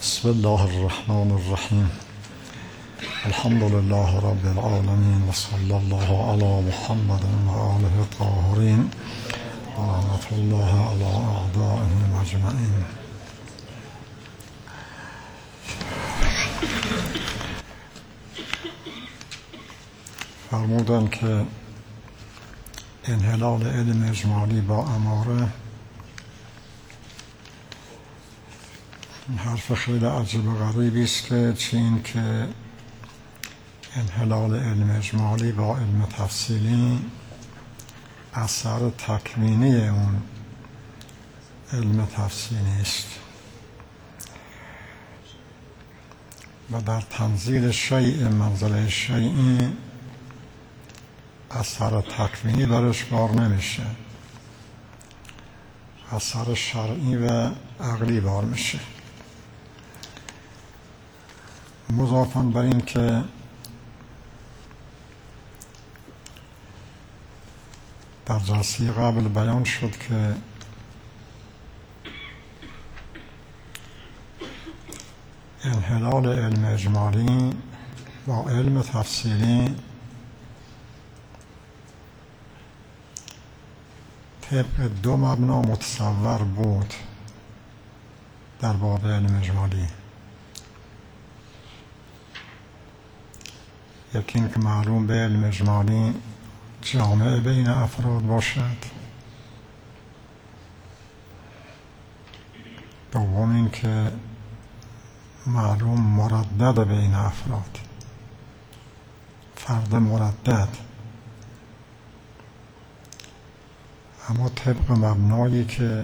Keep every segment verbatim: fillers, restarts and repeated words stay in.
بسم الله الرحمن الرحیم. الحمد لله رب العالمین و صلی الله علی محمد و آله الطاهرین و لعنت الله علی اعدائهم اجمعین. فرمودن که انحلال علم اجمالی با اماره حرف خیلی عجیب و غریبی است که چی این که انحلال علم اجمالی با علم تفصیلی اثر تکوینی اون علم تفصیلی است و در تنزیل شیء منزله شیئی اثر تکوینی برش بار نمیشه، اثر شرعی و عقلی بار میشه. مضافاً بر این که در جلسه قبل بیان شد که انحلال علم اجمالی با علم تفصیلی طبق دو مبنا متصور بود در باب علم اجمالی. یکی این که معلوم به علم اجمالی جامع بین افراد باشد، دوم این که معلوم مردد بین افراد، فرد مردد، اما طبق مبنایی که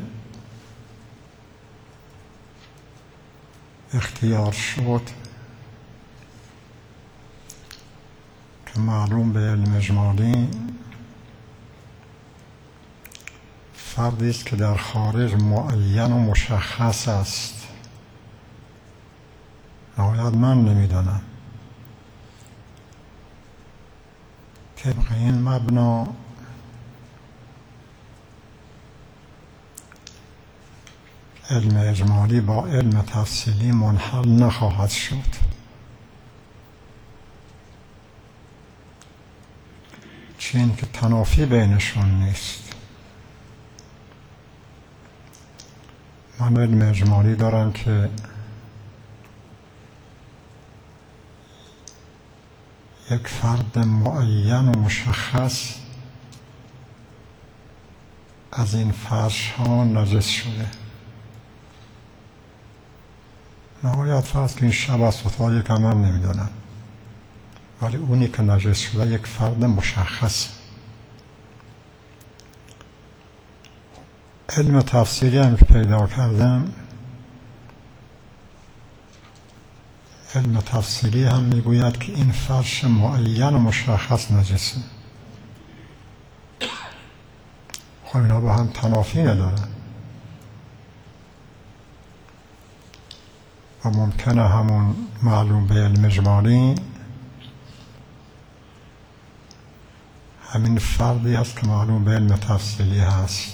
اختیار شد که معلوم به علم اجمالی فردی است که در خارج معین و مشخص است. نهایت من نمیدانم. طبق این مبنا علم اجمالی با علم تفصیلی منحل نخواهد شد، چین که تنافی بینشون نیست. من علم اجمالی دارم که یک فرد معین و مشخص از این فرش ها نجس شده. نهایت فرض که این شب از فتوایی که من نمیدونم، ولی اونی که نجس شده یک فرد مشخص. علم تفسیری هم که پیدا کردم، علم تفسیری هم میگوید که این فرش معین و مشخص نجسه. خب اینا با هم تنافی ندارن و ممکنه همون معلوم به علم اجمالی همین فردی است که معلوم به علم تفصیلی هست.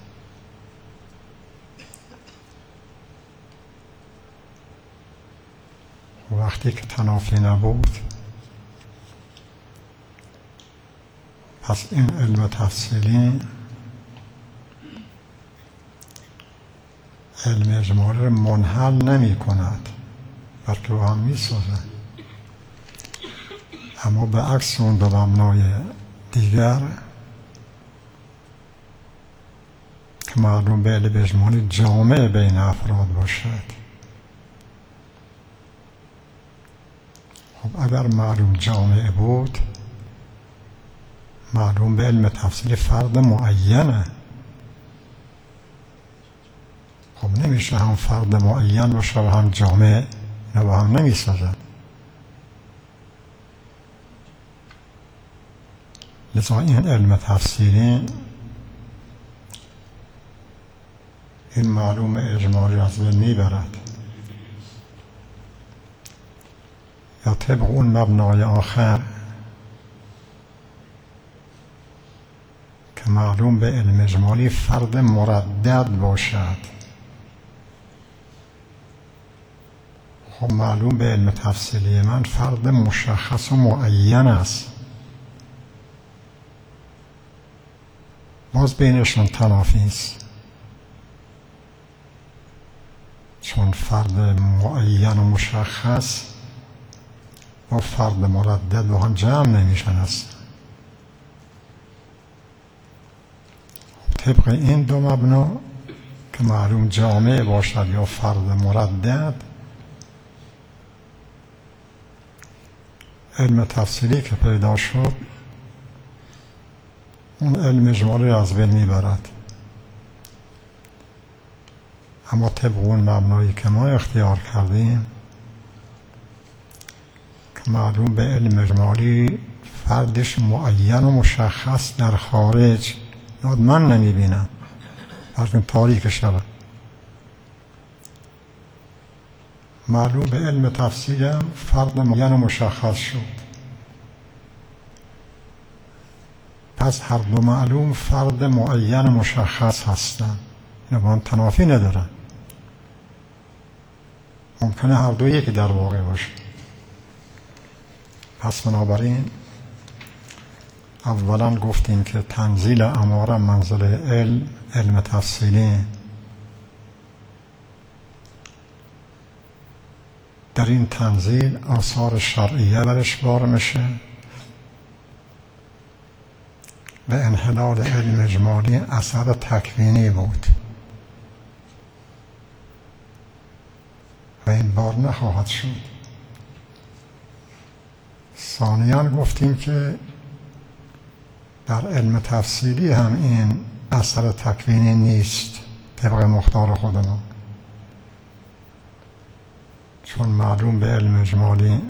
وقتی که تنافی نبود، پس این علم تفصیلی علم اجمالی رو منحل نمی کند، بلکه با هم می سازد. اما به عکس اون دو مبنای دیگر که معلوم به علم اجمالی جامع بین افراد باشد. خب اگر معلوم جامع بود، معلوم به علم تفصیلی فرد معینه. خب نمیشه هم فرد معین باشه و هم جامع، اینا با هم نمیسازن. لذا این علم تفسیری این معلوم اجمالی از بین میبرد، یا طبق اون مبنای آخر که معلوم به علم اجمالی فرد مردد باشد. خب معلوم به علم تفصیلی من فرد مشخص و معین است، باز بینشون تنافی است، چون فرد معین و مشخص با فرد مردد با هم جمع نمیشن است. طبق این دو مبنا که معلوم جامع باشد یا فرد مردد، علم تفصیلی که پیدا شد اون علم اجمالی را از بین میبرد. اما طبق اون مبنایی که ما اختیار کردیم که معلوم به علم اجمالی فردش معین و مشخص در خارج من نمیبینم، بلکه تاریک شود. معلوم به علم تفصیل فرد معین و مشخص شد، پس هر دو معلوم فرد معین و مشخص هستند، اینا با هم تنافی ندارن، ممکنه هر دو یکی در واقع باشه. پس بنابراین اولا گفتیم که تنزیل اماره منزل علم علم تفصیلی، در این تنزیل آثار شرعیه برش بار میشه و انحلال علم اجمالی اثر تکوینی بود و این بار نخواهد شد. ثانیاً گفتیم که در علم تفصیلی هم این اثر تکوینی نیست طبق مختار خودمان، چون معلوم به علم اجمالی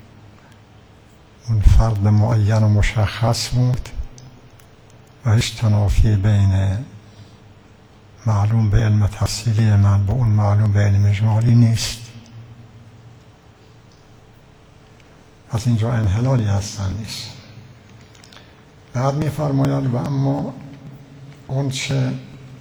اون فرد معین و مشخص بود و هیچ تنافی بین معلوم به علم تفصیلی من با اون معلوم به علم اجمالی نیست. پس اینجا انحلالی هستن نیست. بعد می فرمایند و اما اون چه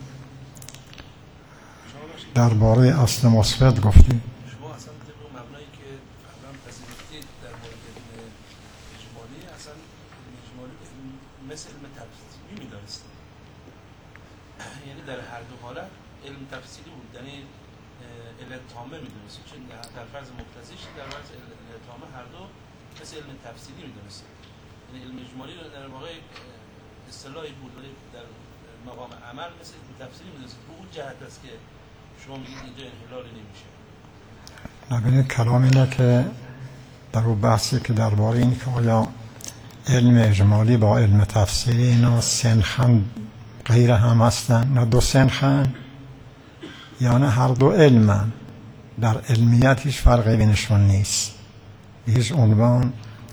درباره اصل مثبت گفتیم، شما اصلا طبق مبنایی که قبلا پذیرفتید در مورد علم اجمالی، اصلا علم اجمالی مثل علم تفصیلی می‌دانستید، یعنی در هر دو حالت علم تفصیلی بود، یعنی علم تامه می‌دونستید، چون در فرض مقتضیش در فرض علم تامه هر دو مثل علم تفصیلی می‌دونستید. یعنی علم اجمالی در واقع اصطلاحی بود در مقام عمل مثل علم تفصیلی می‌دونستید. به اون جهت است که شما میگید اینجا انحلالی نمیشه. نبینید کلام اینه که در اون بحثی که درباره این که آیا علم اجمالی با علم تفصیلی اینا سنخن غیر هم هستن، نه دو سنخن یا نه هر دو علمن، در علمیت هیچ فرقی بینشون نیست، هیچ عنوان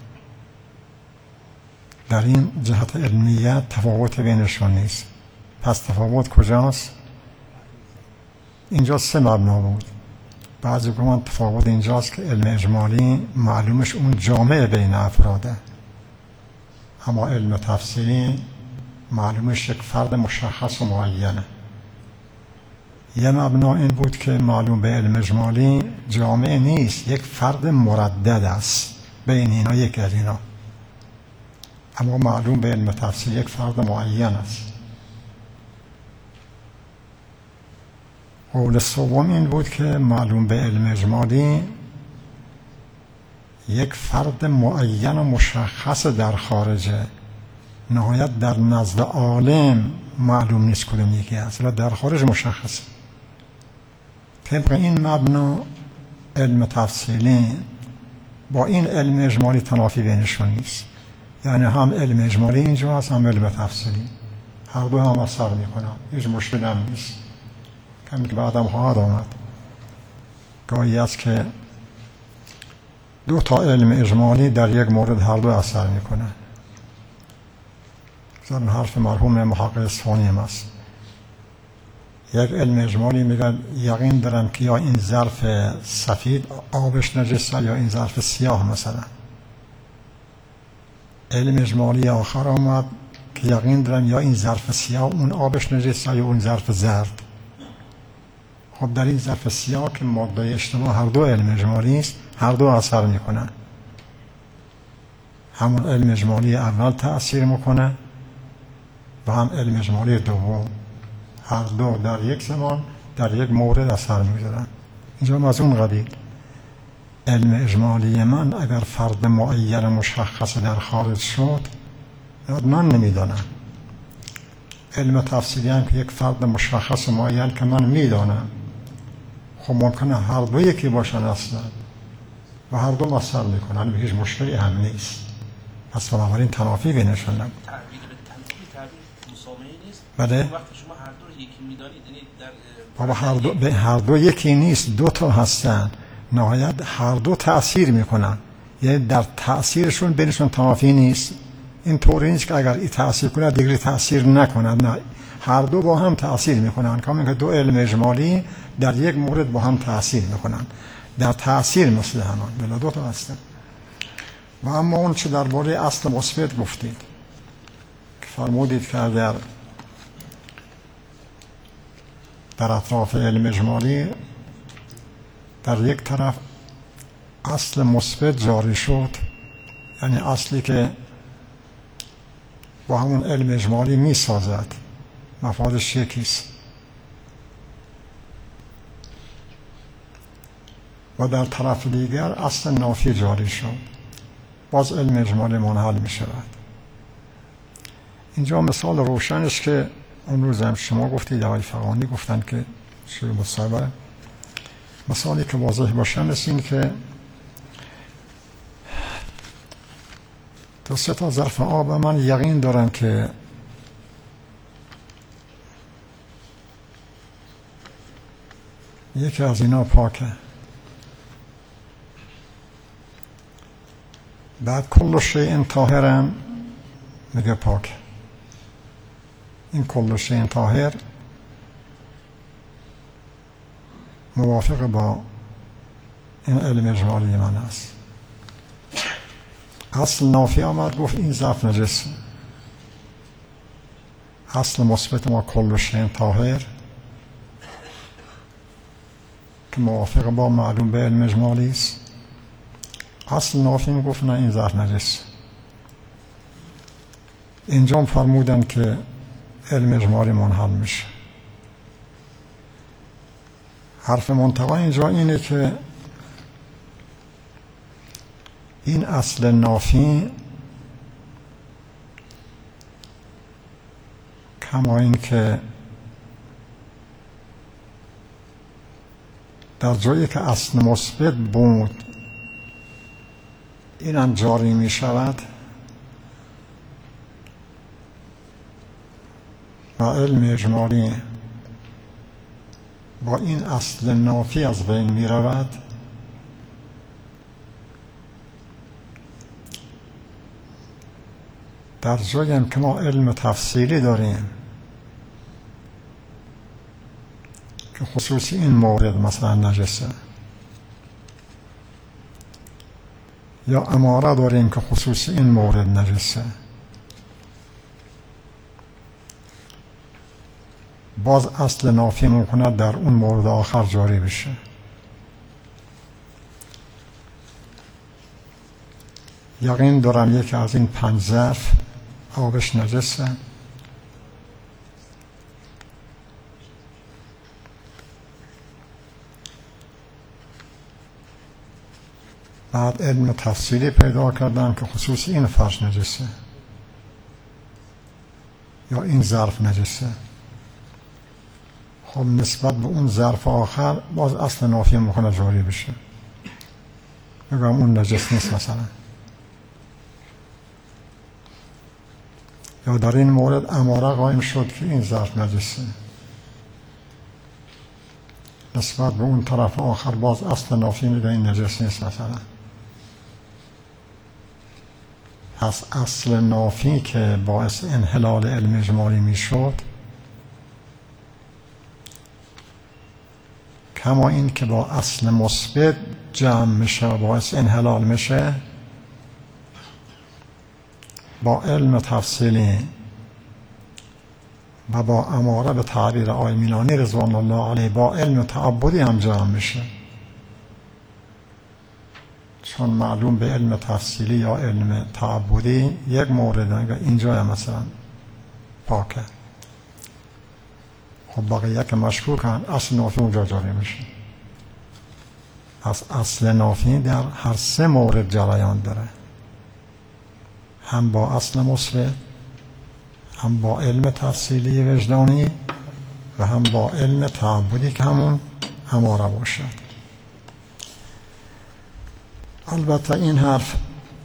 در این جهت علمیت تفاوت بینشون نیست. پس تفاوت کجاست؟ اینجا سه مبنا بود. بعضی گمان تفاوت اینجاست که علم اجمالی معلومش اون جامع بین افراده، اما علم تفصیلی معلومش یک فرد مشخص و معینه. یه مبنا این بود که معلوم به علم اجمالی جامع نیست، یک فرد مردد است بین اینا یک از اینا، اما معلوم به علم تفصیلی یک فرد معین است. قول سوم این بود که معلوم به علم اجمالی یک فرد معین و مشخص در خارجه، نهایت در نزد عالم معلوم نیست کدوم یکی است، ولی در خارج مشخصه. طبق این مبنا علم تفصیلی با این علم اجمالی تنافی بینشون نیست، یعنی هم علم اجمالی اینجا هست هم علم تفصیلی، هر دو هم اثر میکنن، هیچ مشکل هم نیست. کمی که بعدم خواهد آمد گاهی است که دو تا علم اجمالی در یک مورد هر دو اثر میکنن. مثلا حرف مرحوم محقق اصفهانی است، یک علم اجمالی میگن یقین دارم که یا این ظرف سفید آبش نجسه یا این ظرف سیاه مثلا. علم اجمالی آخر آمد که یقین دارم یا این ظرف سیاه اون آبش نجسه یا اون ظرف زرد. خب در این ظرف سیاه که ماده اجتماع هر دو علم اجمالی است، هر دو اثر میکنن. همون علم اجمالی اول تأثیر میکنه و هم علم اجمالی دوم، هر دو در یک زمان در یک مورد اثر میگذارن. اینجا از اون قبیل علم اجمالی من اگر فرد معین مشخص در خارج شد من نمیدانم. علم تفصیلی هم که یک فرد مشخص معین که من میدانم، خب ممکنه هر دو یکی باشن اصلا و هر دو اثر میکنن، به هیچ مشکلی هم نیست. پس بنابراین تنافی بینشون نبود. تعبیر به تنافی تعبیر مسامحه نیست. بله. وقتی شما هر دو رو یکی میدانید، یعنی در بابا هر دو به هر دو یکی نیست، دو تا هستن، نهایت هر دو تأثیر میکنن، یعنی در تأثیرشون بینشون تنافی نیست. این طوری نیست که اگر این تأثیر کنه دیگری تأثیر نکند، نه، هر دو با هم تأثیر میکنن. کما اینکه دو علم اجمالی در یک مورد با هم تأثیر میکنن، در تأثیر مثل همان بلا دو تا هستن. و اما اون چه درباره اصل مثبت گفتید که فرمودید که اگر در اطراف علم اجمالی در یک طرف اصل مثبت جاری شد، یعنی اصلی که با همون علم اجمالی می سازد، مفادش یکیست، و در طرف دیگر اصل نافی جاری شد، باز علم اجمالی منحل می شود. اینجا مثال روشنش که اون روز هم شما گفتید، آقای فغانی گفتن که شروع مصاحبه، مثالی که واضح باشن است این که دو سه تا ظرف آب من یقین دارم که یکی از اینا پاکه، بعد کل شیء طاهرم میگه پاک. این کل شیء طاهر موافق با این علم اجمالی من است. اصل نافی آمد گفت این ظرف نجس، اصل مثبت ما کل شیء طاهر که موافق با معلوم به علم اجمالی است، اصل نافی میگفت نه این ظرف نجس. اینجا فرمودن که علم اجمالی منحل میشه. حرف منتقا اینجا اینه که این اصل نافی کما این که در جایی که اصل مثبت بود این هم جاری می شود و علم اجمالی با این اصل نافی از بین می رود، در جایی هم که ما علم تفصیلی داریم که خصوصی این مورد مثلا نجسه، یا اماره داریم که خصوصی این مورد نجسه، باز اصل نافی ممکنه در اون مورد آخر جاری بشه. یقین دارم یکی از این پنج ظرف آبش نجسه، بعد علم تفصیلی پیدا کردم که خصوصی این فرش نجسه یا این ظرف نجسه. خب نسبت به اون ظرف آخر باز اصل نافی ممکنه جاری بشه، بگم اون نجس نیست مثلا، یا در این مورد اماره قائم شد که این ظرف نجسه، نسبت به اون طرف آخر باز اصل نافی میگه این نجس نیست مثلا. پس اصل نافی که باعث انحلال علم اجمالی میشد، کما این که با اصل مثبت جمع میشه و باعث انحلال میشه، با علم تفصیلی و با اماره به تعبیر آقای میلانی رضوان الله علیه با علم تعبدی هم جمع میشه، چون معلوم به علم تفصیلی یا علم تعبدی یک مورد اینجا هم مثلا پاکه. خب بقیه که مشکوکن اصل نافی اونجا جاری میشه. پس اصل نافی در هر سه مورد جریان داره، هم با اصل مثبت، هم با علم تفصیلی وجدانی و هم با علم تعبدی که همون اماره باشه. البته این حرف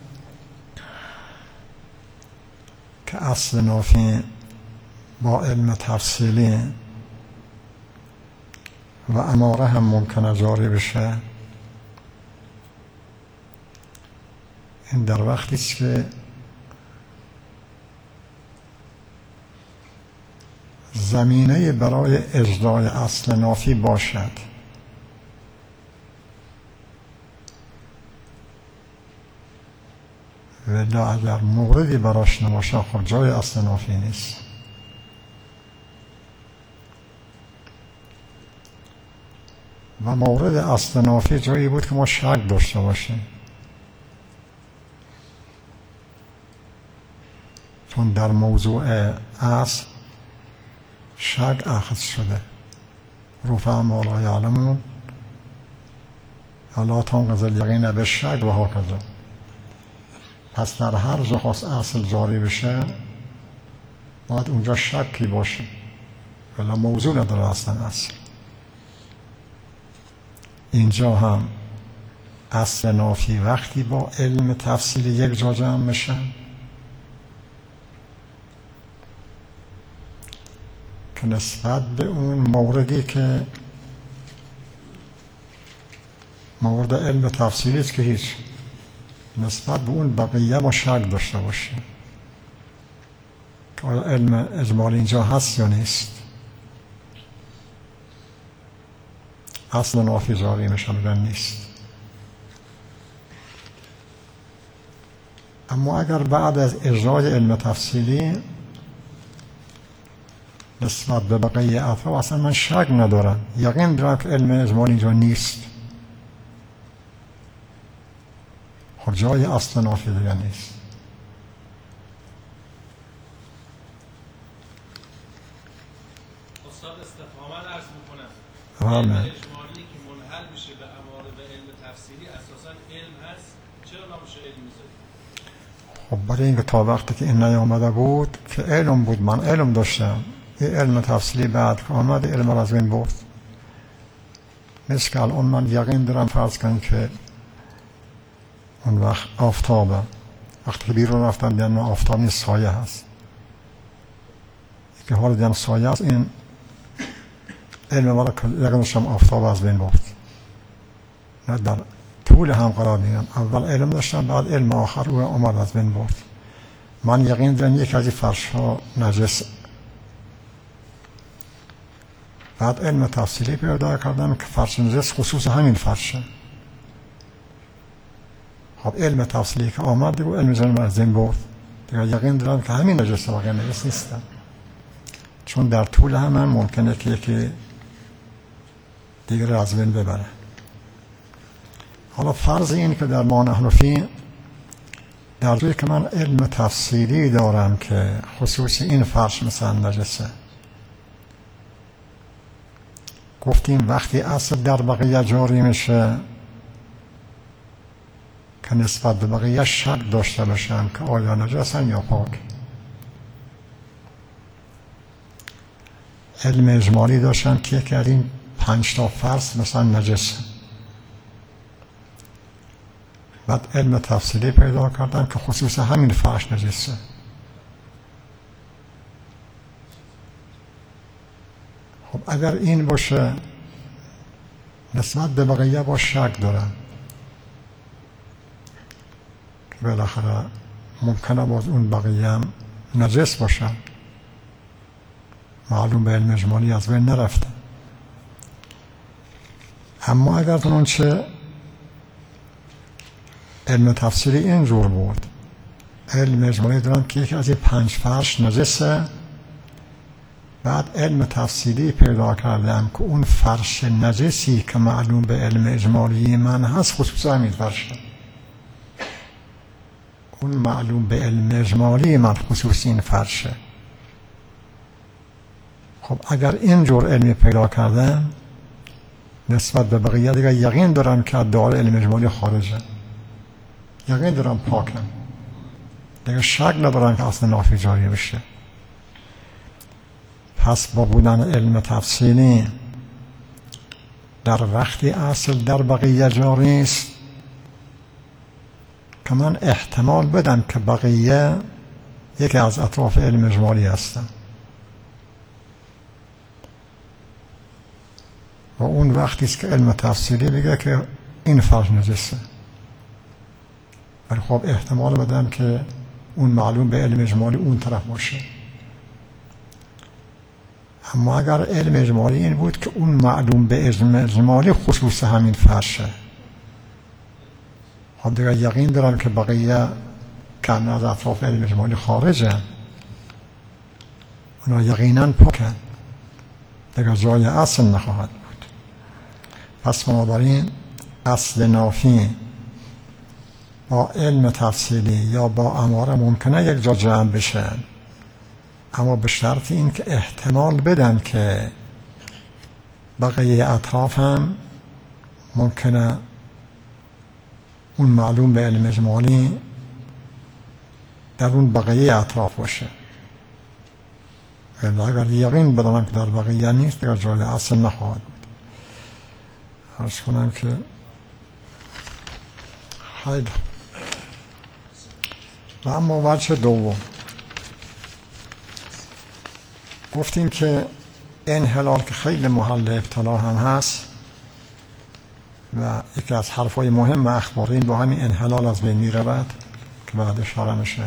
که اصل نافی با علم تفصیلی و اماره هم ممکنه جاری بشه، این در وقتی است که زمینه برای اجرای اصل نافی باشد. ولی اگر موردی براش نباشه خب جای اصل نافی نیست. و مورد اصل نافی جایی بود که ما شک داشته باشیم، چون در موضوع اصل شک اخذ شده. رفع ما لا یعلمون الا تنقض الیقین بالشک و هکذا. پس در هر جا خواست اصل جاری بشه باید اونجا شکی باشه، ولی موضوع نداره اصلا اصل. اینجا هم اصل نافی وقتی با علم تفصیل یک جا جمع میشن که نسبت به اون موردی که مورد علم تفصیلی است که هیچ، نسبت به اون بقیه ما شک داشته باشیم که آیا علم اجمالی اینجا هست یا نیست. اصل نافی جاری میشه میگن نیست. اما اگر بعد از اجرای علم تفصیلی نسبت به بقیه افراد اصلا من شک ندارم، یقین دارم که علم اجمالی اینجا نیست، خب جای اصل نافی دیگه نیست. استاد استفهاما عرض میکنم علم اجمالی که منحل میشه به اماره به علم تفصیلی اساسا علم هست، چرا نمیشه علم میذاری؟ خب برای اینکه تا وقتی که این نیامده بود که علم بود، من علم داشتم، این علم تفصیلی بعد که آمد علم را از بین برد. مثل که الان من یقین دارم فرض کنم که اون وقت آفتابه، وقتی که بیرون رفتم دیدم آفتاب نیست، سایه هست. که حال دیدم سایه هست، این علم ما را که یقین داشتم آفتاب از بین برد. نه در طول هم قرار دیدم، اول علم داشتم بعد علم آخر او اومد از بین برد. من یقین دارم یک از این فرش ها نجس. بعد علم تفصیلی پیدا کردم که فرش نجس خصوص همین فرشه. خب علم تفصیلی که آمد دیگه علم جنم از بین برد دیگه، یقین دارم که همین نجسه واقعا نجس نیستن، چون در طول هم ممکنه که یکی دیگر از بین ببره. حالا فرض این که در ما نحنفی در جایی که من علم تفصیلی دارم که خصوص این فرش مثلا نجسه، گفتیم وقتی اصل در بقیه جاری میشه که نسبت به بقیه شک داشته باشم که آیا نجسن یا پاک. علم اجمالی داشتم که یکی از این پنج تا فرض مثلا نجسه، بعد علم تفصیلی پیدا کردم که خصوص همین فرش نجسه. خب اگر این باشه نسبت به بقیه با شک دارم که بالاخره ممکنه باز اون بقیه هم نجس باشن، معلوم به علم اجمالی از بین نرفته. اما اگر چنانچه علم تفسیری اینجور بود، علم اجمالی دارم که یکی از این پنج فرش نجسه، بعد علم تفصیلی پیدا کردم که اون فرش نجسی که معلوم به علم اجمالی من هست خصوصا همین فرشه. اون معلوم به علم اجمالی من خصوصی این فرشه. خب اگر اینجور علمی پیدا کردم نسبت به بقیه دیگه یقین دارم که دار علم اجمالی خارجه، یقین دارم پاکم، دیگه شک ندارم که اصل نافی جاری بشه. پس با بودن علم تفصیلی در وقتی اصل در بقیه جاری است که من احتمال بدم که بقیه یکی از اطراف علم اجمالی هستن و اون وقتی است که علم تفصیلی میگه که این فرش نجسه، ولی خب احتمال بدم که اون معلوم به علم اجمالی اون طرف باشه. اما اگر علم اجمالی این بود که اون معلوم به علم اجمالی خصوص همین فرشه، خب دیگه یقین دارم که بقیه که از اطراف علم اجمالی خارجه، اونا یقینا پاکن، دیگه جای اصل نخواهد بود. پس بنابراین اصل نافی با علم تفصیلی یا با اماره ممکنه یک جا جمع بشن، اما به شرط این که احتمال بدن که بقیه اطراف هم ممکنه اون معلوم به علم اجمالی در اون بقیه اطراف باشه. اگر یقین بدانم که در بقیه نیست دیگر جای اصل نخواهد بود. عرض کنم که خیلی و اما وجه دوم گفتیم که انحلال که خیلی محل ابتلا هم هست و یکی از حرفای مهم اخباری با همین انحلال از بین می رود که بعد اشاره میشه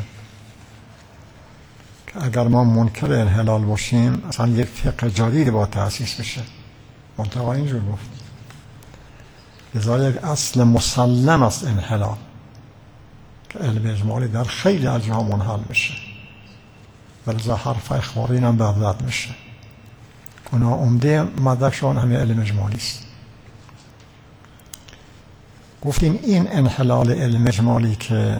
که اگر ما منکر انحلال باشیم اصلا یک فقه جدید با تأسیس بشه. منطقه اینجور گفت لذا یک اصل مسلم است انحلال که علم اجمالی در خیلی از جاها منحل میشه، ولذا حرف اخباری هم برد میشه. اونا عمده مدرکشان همه علم اجمالی است. گفتیم این انحلال علم اجمالی که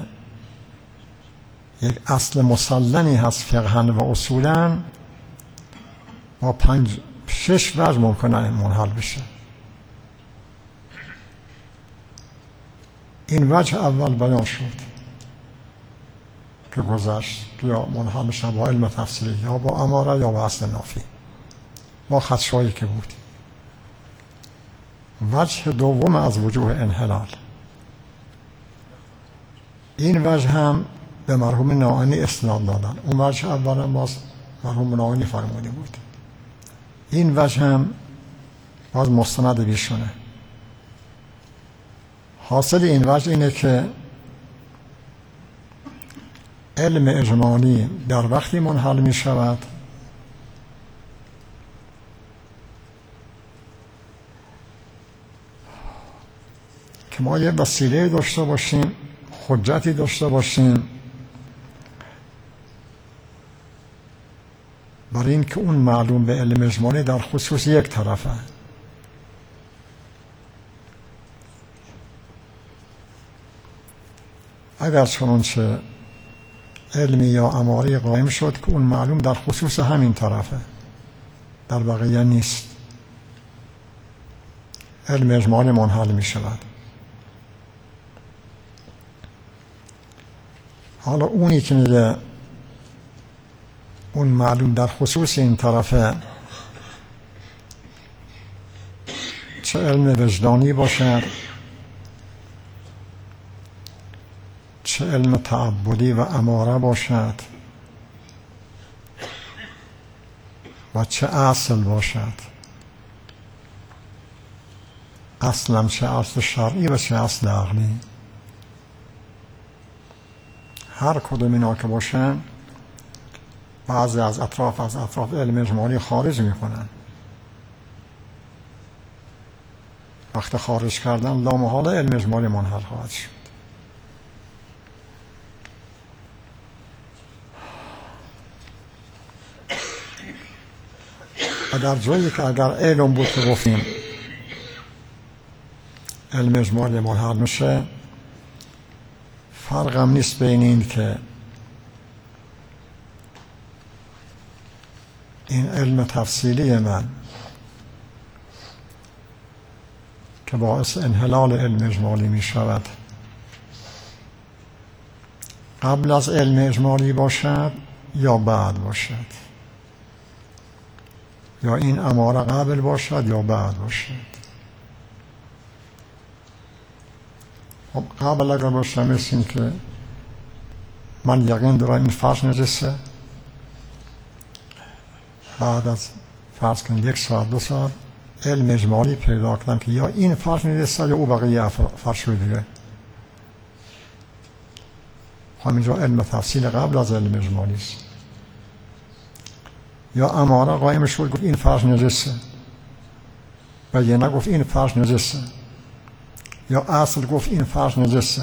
یک اصل مسلمی هست فقهاً و اصولاً با پنج شش وجه ممکنه منحل بشه. این وجه اول بیان شد که گذشت یا منحل بشه با علم تفصیلی یا با اماره یا با اصل نافی با خدشایی که بود. وجه دوم از وجوه انحلال، این وجه هم به مرحوم ناعنی اسناد دادن. اون وجه اول هم باز مرحوم ناعنی فرموده بود. این وجه هم باز مستند بیشونه. حاصل این وجه اینه که علم اجمالی در وقتی منحل می شود که ما یه وسیله داشته باشیم، حجتی داشته باشیم برای این که اون معلوم به علم اجمالی در خصوص یک طرفه. اگر چنانچه علمی یا اماری قائم شد که اون معلوم در خصوص همین طرفه، در بقیه نیست، علم اجمالی منحل می شود. حالا اونی که میگه اون معلوم در خصوص این طرفه، چه علم وجدانی باشد چه علم تعبدی و اماره باشد و چه اصل باشد، اصلا چه اصل شرعی و چه اصل عقلی، هر کدوم اینا که باشن بعضی از اطراف از اطراف علم اجمالی خارج میکنن. وقت خارج کردن لامحاله علم اجمالی منحل خواهد شد. و در جایی که اگر علم بود که گفتیم علم اجمالی ملحق میشه، فرق هم نیست بین این که این علم تفصیلی من که باعث انحلال علم اجمالی می شود قبل از علم اجمالی باشد یا بعد باشد، یا این اماره قبل باشد یا بعد باشد. خب قبل اگر باشه مثل این که من یقین دارم این فرش نجسه، بعد از فرض کنید یک ساعت دو ساعت علم اجمالی پیدا کردم که یا این فرش نجسه یا او بقیه فرش دیگه. همینجا علم تفصیل قبل از علم اجمالی است. یا اماره قائم شد گفت این فرش نجسه و یه نگفت این فرش نجسه، یا اصل گفت این فرش نجسه،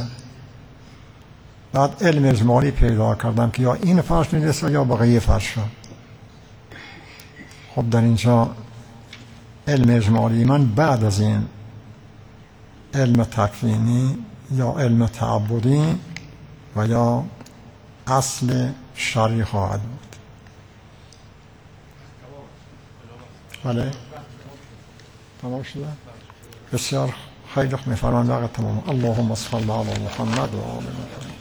بعد علم اجمالی پیدا کردم که یا این فرش نجسه یا بقیه فرش ها. خب در اینجا علم اجمالی من بعد از این علم تکوینی یا علم تعبدی و یا اصل شرعی خواهد بود. بله تمام شده؟ بسیار خیلی خوب. می‌فرمایند وقت تمام. اللهم صل علی محمد و آل محمد.